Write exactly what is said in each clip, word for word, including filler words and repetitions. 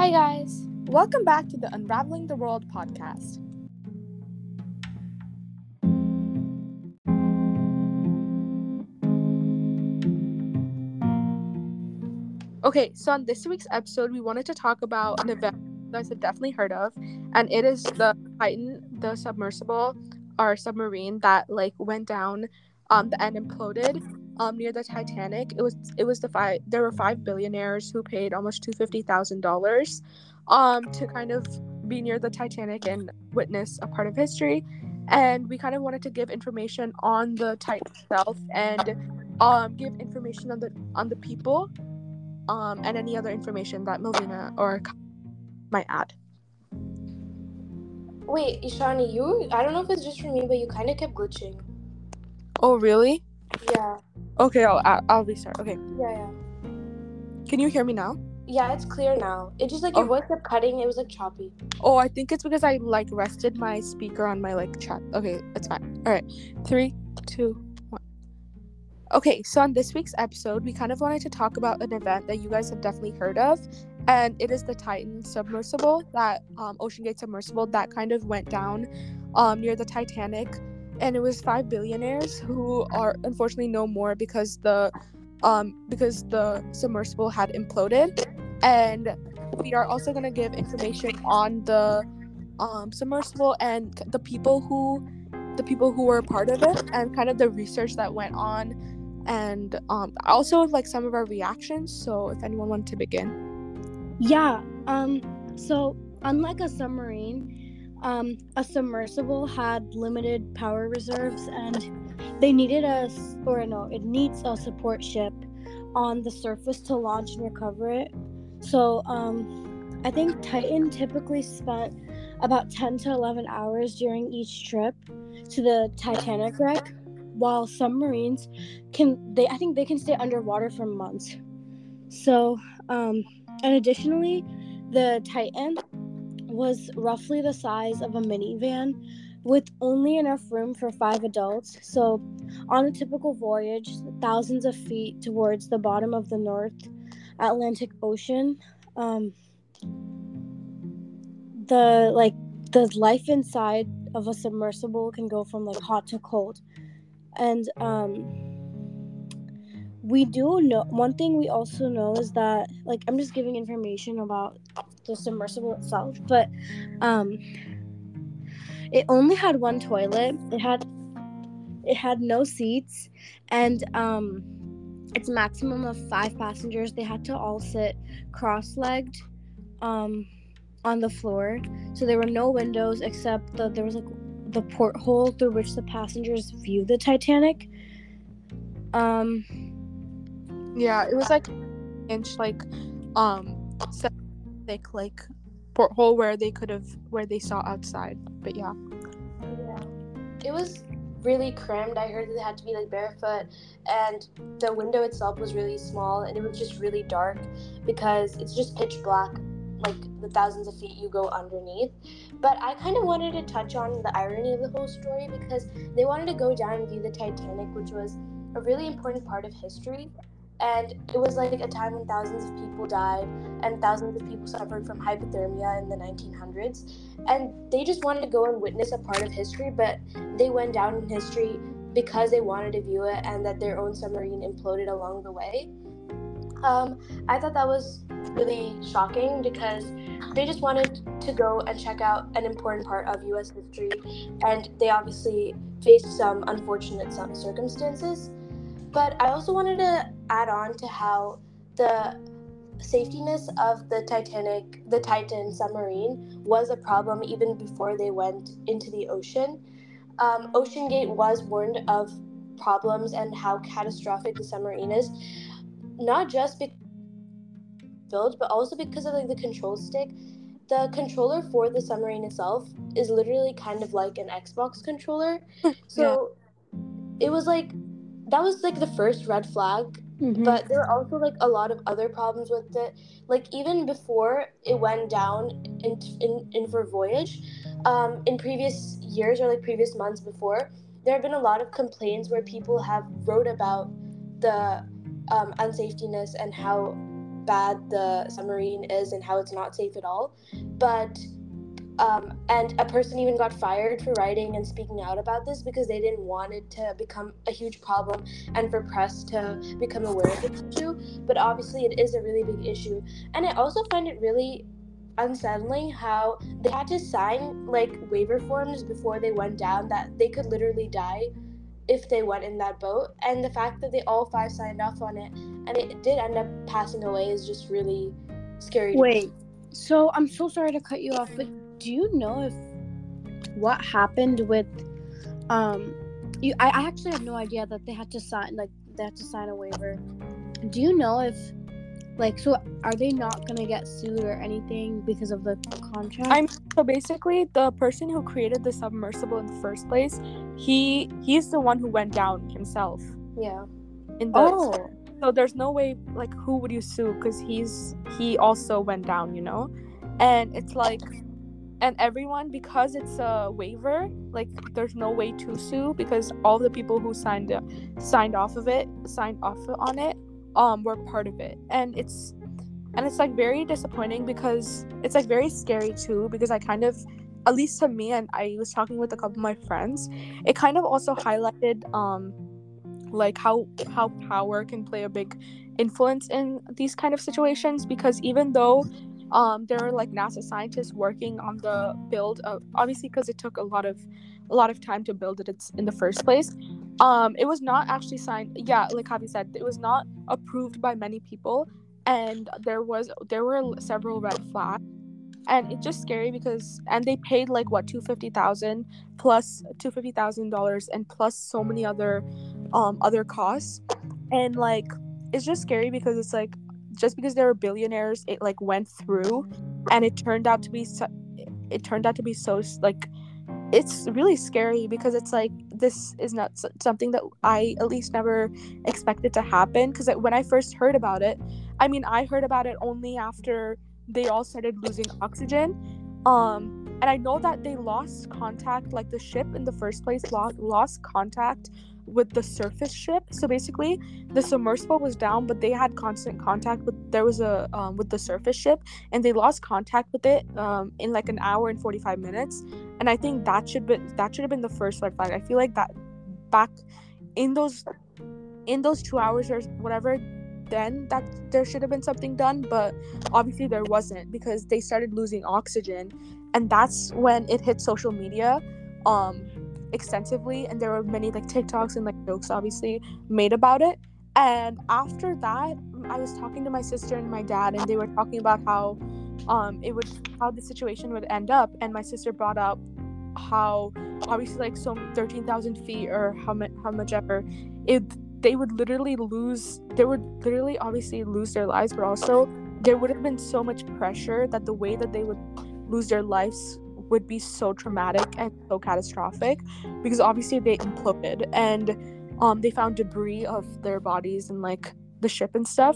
Hi guys, welcome back to the Unraveling the World podcast. Okay, so on this week's episode, we wanted to talk about an event you guys have definitely heard of, and it is the Titan, the submersible or submarine that like went down, um, and imploded, um, near the Titanic. It was it was the five. There were five billionaires who paid almost two fifty thousand dollars, um, to kind of be near the Titanic and witness a part of history, and we kind of wanted to give information on the Titan itself and, um, give information on the on the people um, and any other information that Melvina or Ka- might add. Wait, Ishani, you, I don't know if it's just for me, but you kind of kept glitching. Oh, really? Yeah. Okay, I'll, I'll I'll restart. Okay. Yeah, yeah. Can you hear me now? Yeah, it's clear now. It just, like, your Oh. voice kept cutting. It was, like, choppy. Oh, I think it's because I, like, rested my speaker on my, like, chat. Okay, it's fine. All right. Three, two, one. Okay, so on this week's episode, we kind of wanted to talk about an event that you guys have definitely heard of, and it is the Titan submersible, that um, OceanGate submersible that kind of went down um, near the Titanic, and it was five billionaires who are unfortunately no more because the um, because the submersible had imploded, and we are also going to give information on the um, submersible and the people who the people who were a part of it and kind of the research that went on, and um also like some of our reactions. So if anyone wanted to begin. Yeah, um so unlike a submarine, um a submersible had limited power reserves, and they needed a or no it needs a support ship on the surface to launch and recover it. So um I think Titan typically spent about ten to eleven hours during each trip to the Titanic wreck, while submarines can they I think they can stay underwater for months. So um and additionally, the Titan was roughly the size of a minivan with only enough room for five adults. So on a typical voyage thousands of feet towards the bottom of the North Atlantic Ocean, um the like the life inside of a submersible can go from like hot to cold. And um we do know one thing we also know is that, like, I'm just giving information about the submersible itself, but um it only had one toilet. It had it had no seats, and um its maximum of five passengers. They had to all sit cross-legged um on the floor. So there were no windows except the there was like the porthole through which the passengers viewed the Titanic. Um Yeah, it was like inch like um thick like porthole where they could have where they saw outside. But yeah. Yeah. It was really crammed. I heard that they had to be, like, barefoot, and the window itself was really small, and it was just really dark because it's just pitch black, like, the thousands of feet you go underneath. But I kind of wanted to touch on the irony of the whole story because they wanted to go down and view the Titanic, which was a really important part of history. And it was like a time when thousands of people died and thousands of people suffered from hypothermia in the nineteen hundreds. And they just wanted to go and witness a part of history, but they went down in history because they wanted to view it and that their own submarine imploded along the way. Um, I thought that was really shocking because they just wanted to go and check out an important part of U S history, and they obviously faced some unfortunate circumstances. But I also wanted to add on to how the safetiness of the Titanic, the Titan submarine, was a problem even before they went into the ocean. Um, OceanGate was warned of problems and how catastrophic the submarine is, not just because it's built, but also because of, like, the control stick. The controller for the submarine itself is literally kind of like an Xbox controller. So yeah. It was like that was like the first red flag. Mm-hmm. But there were also, like, a lot of other problems with it. Like, even before it went down in in, in for voyage, um, in previous years or like previous months before, there have been a lot of complaints where people have wrote about the um, unsafetiness and how bad the submarine is and how it's not safe at all. But um, and a person even got fired for writing and speaking out about this because they didn't want it to become a huge problem and for press to become aware of this issue. But obviously it is a really big issue. And I also find it really unsettling how they had to sign like waiver forms before they went down that they could literally die if they went in that boat. And the fact that they all five signed off on it and it did end up passing away is just really scary. Wait, so I'm so sorry to cut you off, but do you know if what happened with um you I, I actually have no idea that they had to sign like they had to sign a waiver. Do you know if like so are they not gonna get sued or anything because of the contract? I'm so basically the person who created the submersible in the first place, he he's the one who went down himself. Yeah. In the Oh. So there's no way, like, who would you sue? Because he's he also went down, you know, and it's like, and everyone, because it's a waiver, like there's no way to sue because all the people who signed signed off of it signed off on it um were part of it. And it's and it's like very disappointing because it's like very scary too, because I kind of, at least to me, and I was talking with a couple of my friends, it kind of also highlighted um like how how power can play a big influence in these kind of situations. Because even though um there are like NASA scientists working on the build of, obviously because it took a lot of a lot of time to build it it's in the first place, um it was not actually signed, yeah, like Javi said, it was not approved by many people, and there was there were several red flags. And it's just scary because, and they paid like what two hundred fifty thousand plus two hundred fifty thousand dollars and plus so many other um other costs. And like it's just scary because it's like, just because they were billionaires, it like went through, and it turned out to be so, it turned out to be so like, it's really scary because it's like, this is not something that I at least never expected to happen. Because when I first heard about it, I mean, I heard about it only after they all started losing oxygen, um and I know that they lost contact, like the ship in the first place lost lost contact with the surface ship. So basically the submersible was down, but they had constant contact with there was a um, with the surface ship, and they lost contact with it um in like an hour and forty-five minutes. And I think that should be that should have been the first red flag. I feel like that back in those in those two hours or whatever, then that there should have been something done. But obviously there wasn't, because they started losing oxygen, and that's when it hit social media um extensively, and there were many like TikToks and like jokes obviously made about it. And after that, I was talking to my sister and my dad, and they were talking about how um it would how the situation would end up. And my sister brought up how obviously like so thirteen thousand feet or how much how much ever it they would literally lose they would literally obviously lose their lives, but also there would have been so much pressure that the way that they would lose their lives would be so traumatic and so catastrophic, because obviously they imploded, and um they found debris of their bodies and like the ship and stuff.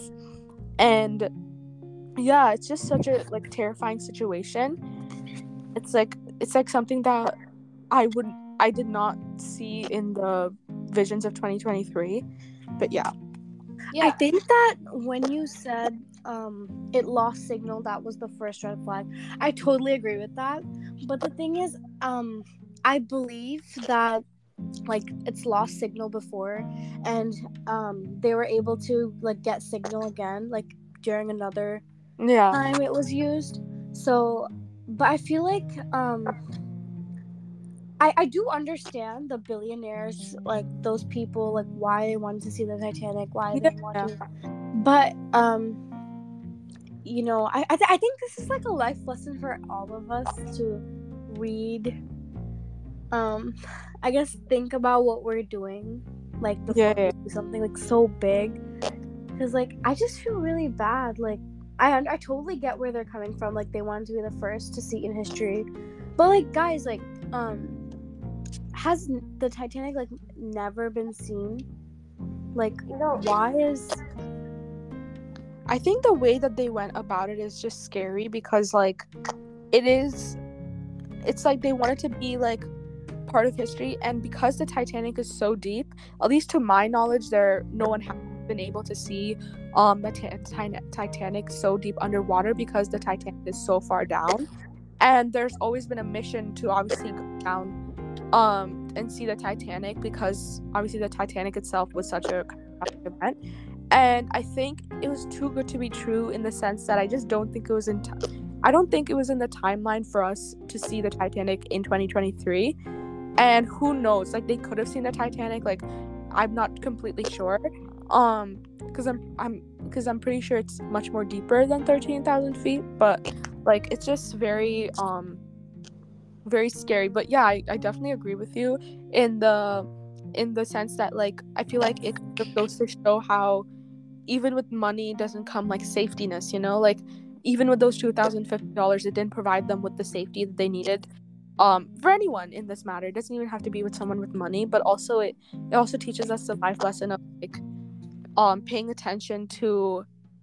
And yeah, it's just such a like terrifying situation. It's like it's like something that I wouldn't I did not see in the visions of twenty twenty-three. But yeah. Yeah. I think that when you said um it lost signal, that was the first red flag. I totally agree with that. But the thing is, um I believe that like it's lost signal before, and um they were able to like get signal again like during another Yeah. time it was used. So but I feel like um I, I do understand the billionaires, like those people, like why they wanted to see the Titanic, why they Yeah. want to. But um, you know, I I, th- I think this is like a life lesson for all of us to read. Um, I guess think about what we're doing, like before Yeah, yeah. we do something like so big, because like I just feel really bad. Like I I totally get where they're coming from. Like they wanted to be the first to see in history, but like guys, like um. has the Titanic like never been seen? Like, No. why is I think the way that they went about it is just scary, because like it is it's like they wanted to be like part of history, and because the Titanic is so deep, at least to my knowledge, there no one has been able to see um the t- Tit- Titanic so deep underwater because the Titanic is so far down, and there's always been a mission to obviously go down um and see the Titanic, because obviously the Titanic itself was such a catastrophic event. And I think it was too good to be true, in the sense that I just don't think it was in t- I don't think it was in the timeline for us to see the Titanic in twenty twenty-three. And who knows, like, they could have seen the Titanic, like, I'm not completely sure, um because i'm i'm because I'm pretty sure it's much more deeper than thirteen thousand feet, but like, it's just very um very scary. But yeah, I, I definitely agree with you in the in the sense that, like, I feel like it kind of goes to show how even with money doesn't come like safetyness, you know, like, even with those two thousand fifty dollars, it didn't provide them with the safety that they needed, um for anyone in this matter. It doesn't even have to be with someone with money, but also it it also teaches us the life lesson of, like, um paying attention to,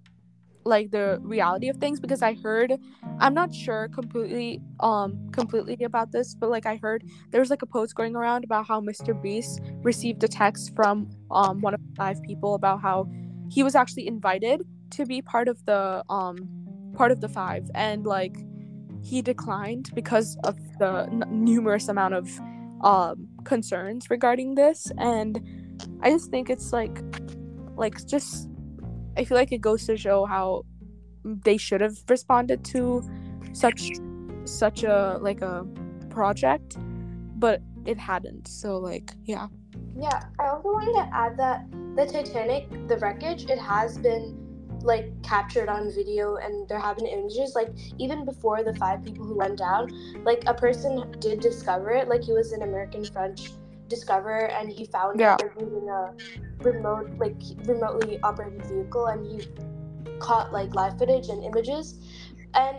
like, the reality of things. Because I heard, I'm not sure completely um completely about this, but like, I heard there was like a post going around about how Mr. Beast received a text from um one of the five people about how he was actually invited to be part of the um part of the five, and like, he declined because of the n- numerous amount of um concerns regarding this. And I just think it's like like just I feel like it goes to show how they should have responded to such such a like a project, but it hadn't. So like, yeah. Yeah, I also wanted to add that the Titanic, the wreckage, it has been like captured on video, and there have been images. Like, even before the five people who went down, like, a person did discover it. Like, he was an American French discoverer, and he found Yeah. it using a remote, like, remotely operated vehicle, and he caught like live footage and images. And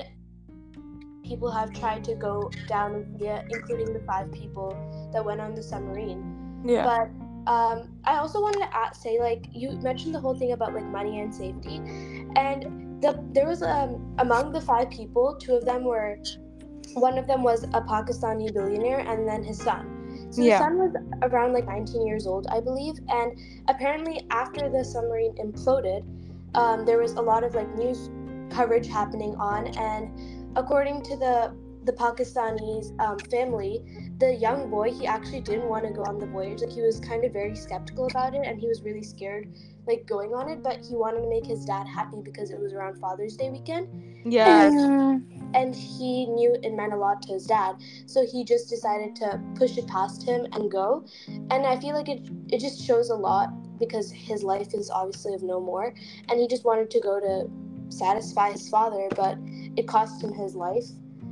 people have tried to go down and see it, including the five people that went on the submarine. Yeah. But um, I also wanted to add, say, like, you mentioned the whole thing about like money and safety, and the there was um among the five people, two of them were, one of them was a Pakistani billionaire, and then his son. So the Yeah. son was around like nineteen years old, I believe, and apparently after the submarine imploded, um, there was a lot of like news coverage happening on, and according to the the Pakistani's um, family, the young boy, he actually didn't want to go on the voyage. Like, he was kind of very skeptical about it, and he was really scared like going on it, but he wanted to make his dad happy because it was around Father's Day weekend. Yes. And, and he knew it meant a lot to his dad, so he just decided to push it past him and go. And I feel like it it just shows a lot, because his life is obviously of no more, and he just wanted to go to satisfy his father, but it cost him his life.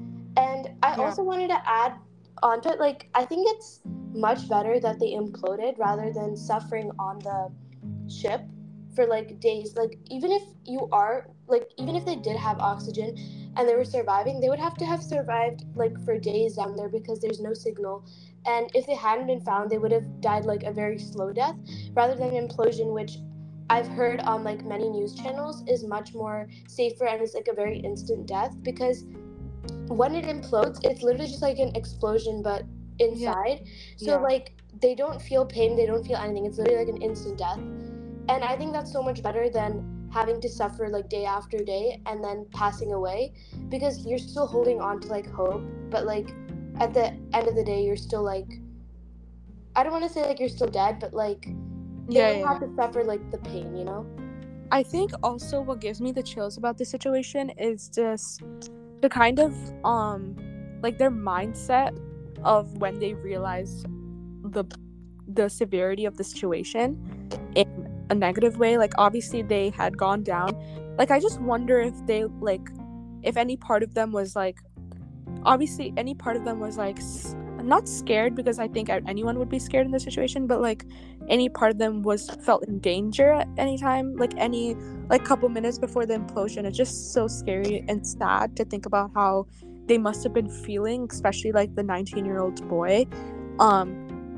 And I Yeah. also wanted to add onto it, like, I think it's much better that they imploded rather than suffering on the ship for like days. Like, even if you are like even if they did have oxygen and they were surviving, they would have to have survived like for days down there, because there's no signal. And if they hadn't been found, they would have died like a very slow death, rather than implosion, which I've heard on like many news channels is much more safer, and it's like a very instant death. Because when it implodes, it's literally just like an explosion, but inside. Yeah. So Yeah. like, they don't feel pain, they don't feel anything. It's literally like an instant death. And I think that's so much better than having to suffer like day after day and then passing away, because you're still holding on to like hope, but like at the end of the day, you're still like, I don't want to say like you're still dead, but like they Yeah, don't yeah, have to suffer like the pain, you know? I think also what gives me the chills about this situation is just the kind of um like their mindset of when they realize the the severity of the situation in a negative way. Like, obviously they had gone down. Like, I just wonder if they like if any part of them was like obviously any part of them was like s- not scared, because I think anyone would be scared in this situation, but like any part of them was felt in danger at any time, like any like couple minutes before the implosion. It's just so scary and sad to think about how they must have been feeling, especially like the nineteen year old boy, um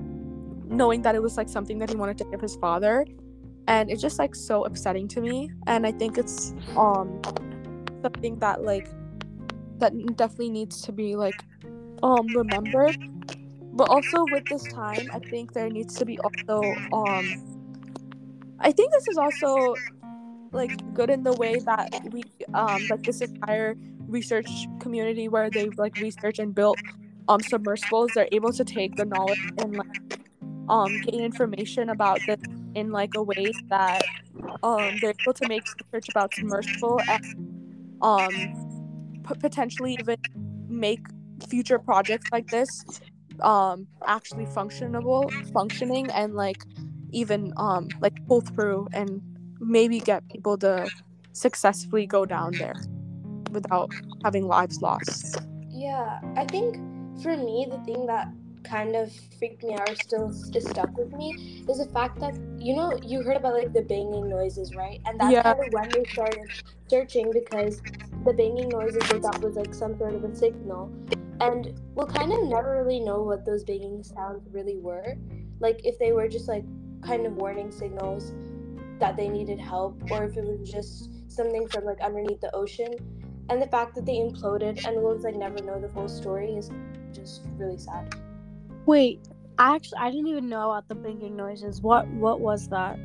knowing that it was like something that he wanted to give his father. And it's just like so upsetting to me, and I think it's um something that like that definitely needs to be like um remembered. But also with this time, I think there needs to be also um I think this is also like good in the way that we um like this entire research community where they like research and built um submersibles, they're able to take the knowledge and like um gain information about this in like a way that um they're able to make research about submersible and um p- potentially even make future projects like this um actually functionable functioning and like even um like pull through and maybe get people to successfully go down there without having lives lost. Yeah, I think for me, the thing that kind of freaked me out or still is stuck with me is the fact that, you know, you heard about like the banging noises, right? And that's Yeah, kind of when they started searching because the banging noises they thought was like some sort of a signal. And we'll kind of never really know what those banging sounds really were. Like if they were just like kind of warning signals that they needed help or if it was just something from like underneath the ocean. And the fact that they imploded and we'll like never know the full story is just really sad. Wait, I actually I didn't even know about the banging noises. What what was that?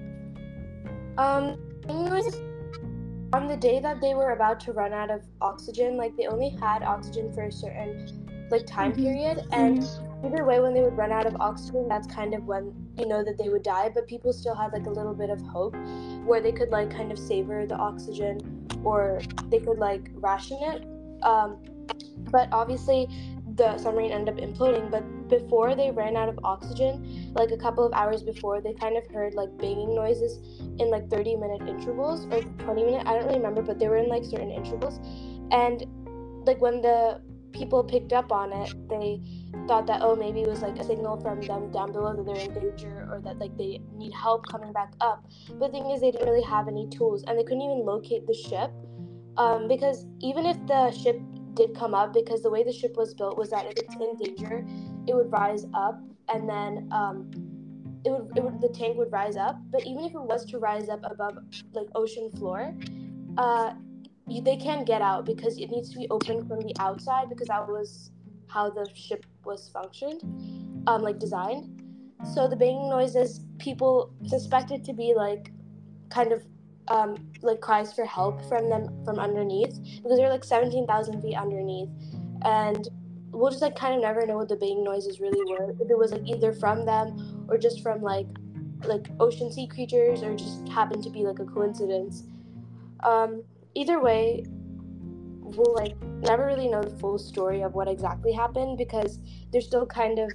Um, anyways, on the day that they were about to run out of oxygen, like they only had oxygen for a certain like time Mhm. period, and either way, when they would run out of oxygen, that's kind of when you know that they would die. But people still had like a little bit of hope, where they could like kind of savor the oxygen, or they could like ration it. Um, but obviously the submarine ended up imploding. But before they ran out of oxygen, like a couple of hours before, they kind of heard like banging noises in like thirty minute intervals or twenty minute, I don't really remember, but they were in like certain intervals. And like when the people picked up on it, they thought that, oh, maybe it was like a signal from them down below that they're in danger or that like they need help coming back up. But the thing is, they didn't really have any tools and they couldn't even locate the ship, um, because even if the ship did come up, because the way the ship was built was that if it's in danger, it would rise up and then um, it would, it would the tank would rise up. But even if it was to rise up above like ocean floor, uh, you, they can't get out because it needs to be opened from the outside because that was how the ship was functioned, um, like designed. So the banging noises people suspected to be like kind of um, like cries for help from them from underneath because they're like seventeen thousand feet underneath, and we'll just like kind of never know what the banging noises really were. If it was like either from them or just from like like ocean sea creatures or just happened to be like a coincidence. Um, either way, we'll like never really know the full story of what exactly happened because there's still kind of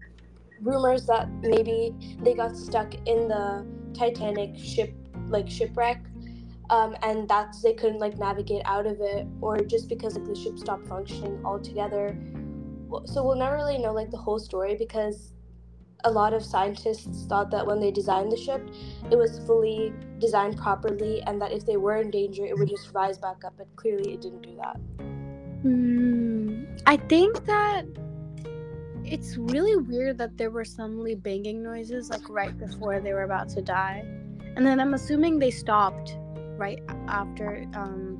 rumors that maybe they got stuck in the Titanic ship like shipwreck, um, and that's they couldn't like navigate out of it, or just because like the ship stopped functioning altogether. So we'll never really know like the whole story because a lot of scientists thought that when they designed the ship, it was fully designed properly, and that if they were in danger, it would just rise back up. But clearly, it didn't do that. Hmm. I think that it's really weird that there were suddenly banging noises like right before they were about to die, and then I'm assuming they stopped right after um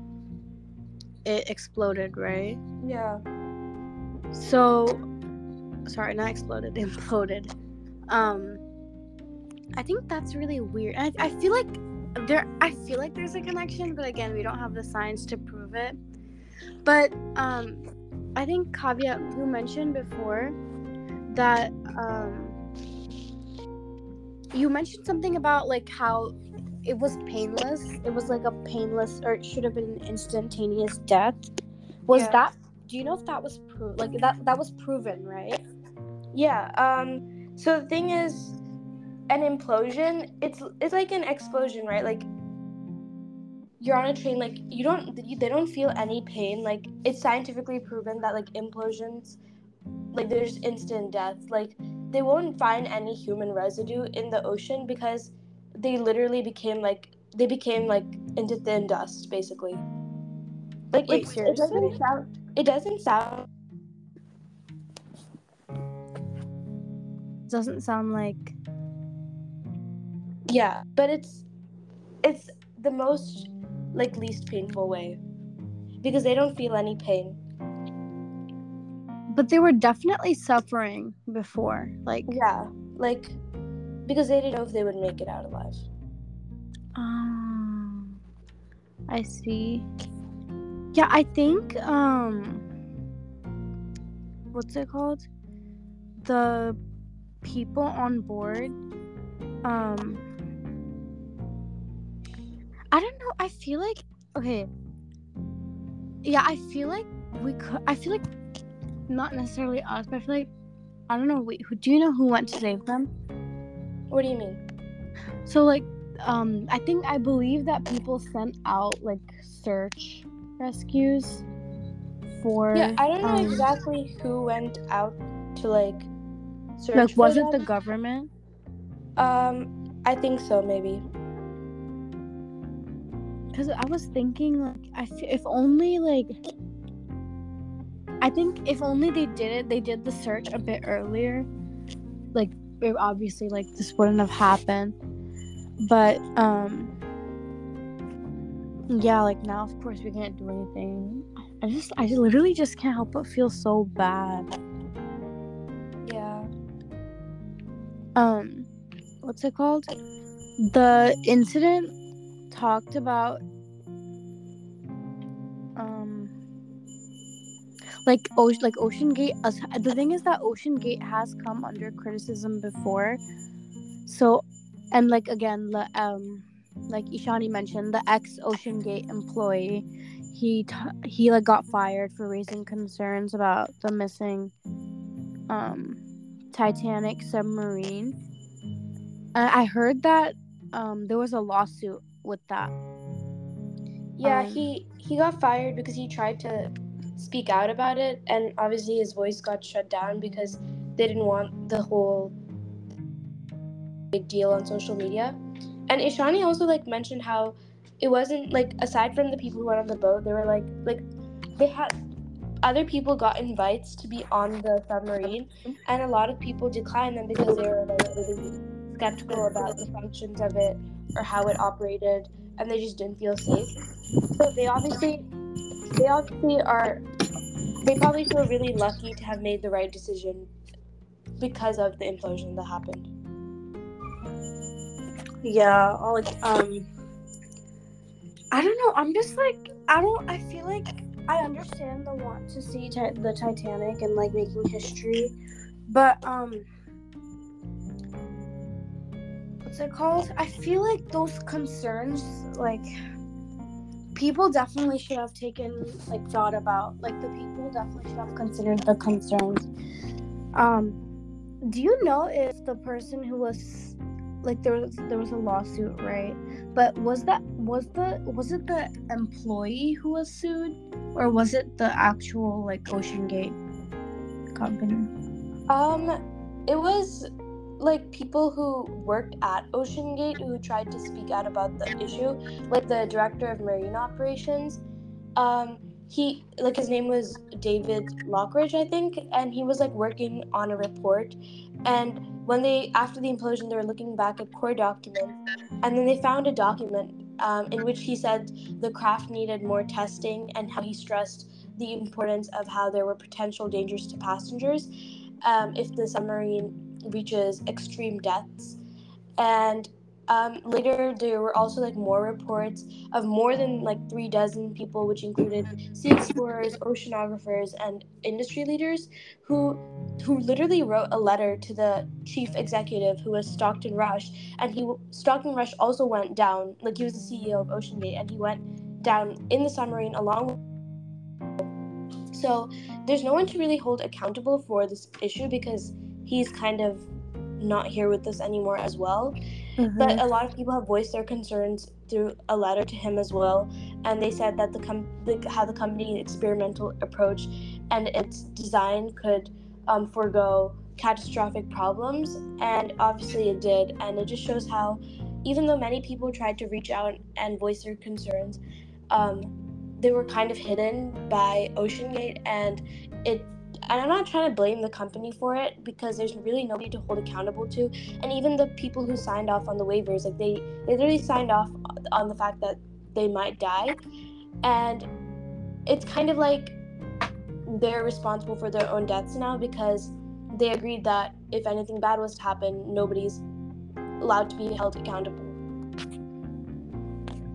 it exploded, right? Yeah. So, sorry, not exploded, imploded. Um, I think that's really weird. I, I feel like there, I feel like there's a connection, but again, we don't have the science to prove it. But um, I think Kavya, you mentioned before that um, you mentioned something about like how it was painless. It was like a painless, or it should have been an instantaneous death. Was Yeah. that? Do you know if that was pro- like that? That was proven, right? Yeah. Um. So the thing is, an implosion. It's it's like an explosion, right? Like you're on a train. Like you don't. They don't feel any pain. Like it's scientifically proven that like implosions, like there's instant death. Like they won't find any human residue in the ocean because they literally became like they became like into thin dust, basically. Like Wait, it's it seriously? doesn't sound. It doesn't sound. Doesn't sound like. Yeah, but it's it's the most like least painful way because they don't feel any pain. But they were definitely suffering before. Like, Yeah, like because they didn't know if they would make it out alive. Um, I see. Yeah, I think um, what's it called? The people on board. Um, I don't know. I feel like okay. Yeah, I feel like we could. I feel like not necessarily us, but I feel like I don't know. Wait, who do you know who went to save them? What do you mean? So like, um, I think I believe that people sent out like search rescues for. Yeah, I don't know um, exactly who went out to like search Like, for was it them. the government? Um, I think so, maybe. Because I was thinking, like, I f- if only like, I think if only they did it, they did the search a bit earlier. Like, it obviously, like this wouldn't have happened. But um, yeah, like now, of course, we can't do anything. I just, I literally just can't help but feel so bad. Yeah. Um, what's it called? The incident talked about um like o- like Ocean Gate. As the thing is that Ocean Gate has come under criticism before. So, and like again, the um like Ishani mentioned, the ex Ocean Gate employee, he t- he like got fired for raising concerns about the missing um Titanic submarine. And I heard that um there was a lawsuit with that. Yeah, Um, he he got fired because he tried to speak out about it, and obviously his voice got shut down because they didn't want the whole big deal on social media. And Ishani also like mentioned how it wasn't like, aside from the people who went on the boat, they were like like they had other people got invites to be on the submarine, and a lot of people declined them because they were like really skeptical about the functions of it or how it operated, and they just didn't feel safe. So they obviously they obviously are they probably feel really lucky to have made the right decision because of the implosion that happened. yeah, like um I don't know. I'm just like I don't. I feel like I understand the want to see ti- the Titanic and like making history, but um, what's it called? I feel like those concerns, like people definitely should have taken like thought about. Like the people definitely should have considered the concerns. Um, do you know if the person who was like there was there was a lawsuit, right? But was that was the was it the employee who was sued, or was it the actual like Ocean Gate company? Um, it was like people who worked at Ocean Gate who tried to speak out about the issue, like the director of marine operations. Um, he like his name was David Lockridge, I think, and he was like working on a report. And when they after the implosion, they were looking back at core documents, and then they found a document um, in which he said the craft needed more testing, and how he stressed the importance of how there were potential dangers to passengers um, if the submarine reaches extreme depths. And um, later there were also like more reports of more than like three dozen people, which included sea explorers, oceanographers, and industry leaders, who who literally wrote a letter to the chief executive, who was Stockton Rush. And he Stockton Rush also went down, like he was the C E O of Ocean Gate, and he went down in the submarine along with. So there's no one to really hold accountable for this issue because he's kind of not here with us anymore as well. Mm-hmm. But a lot of people have voiced their concerns through a letter to him as well, and they said that the, com- the how the company's experimental approach and its design could um, forego catastrophic problems, and obviously it did. And it just shows how, even though many people tried to reach out and voice their concerns, um, they were kind of hidden by Ocean Gate, and it and I'm not trying to blame the company for it because there's really nobody to hold accountable to. And even the people who signed off on the waivers, like they, they literally signed off on the fact that they might die. And it's kind of like they're responsible for their own deaths now because they agreed that if anything bad was to happen, nobody's allowed to be held accountable.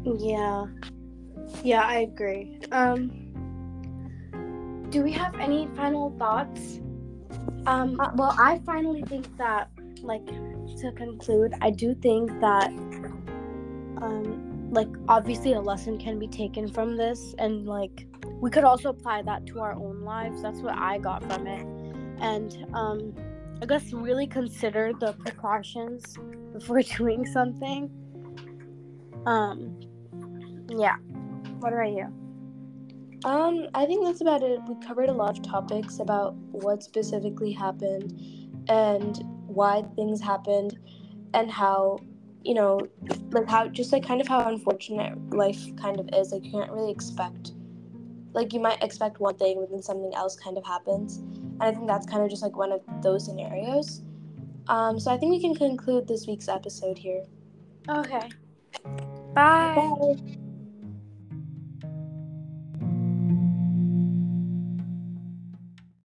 Yeah. Yeah, I agree. Um, do we have any final thoughts? Um, uh, well, I finally think that, like, to conclude, I do think that, um, like, obviously a lesson can be taken from this, and, like, we could also apply that to our own lives. That's what I got from it. And, um, I guess really consider the precautions before doing something. Um, yeah. What about you? Um, I think that's about it. We covered a lot of topics about what specifically happened and why things happened and how, you know, like how just like kind of how unfortunate life kind of is. Like you can't really expect, like you might expect one thing but then something else kind of happens. And I think that's kind of just like one of those scenarios. Um, so I think we can conclude this week's episode here. Okay. Bye. Bye.